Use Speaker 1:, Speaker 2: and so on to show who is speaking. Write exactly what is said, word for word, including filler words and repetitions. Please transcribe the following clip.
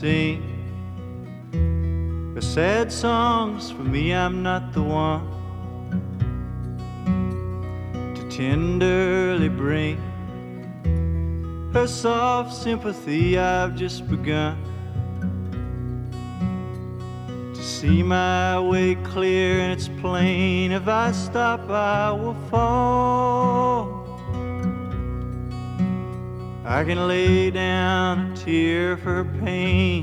Speaker 1: Sing her sad songs. For me, I'm not the one to tenderly bring her soft sympathy. I've just begun to see my way clear, and it's plain if I stop I will fall. I can lay down a tear for her pain,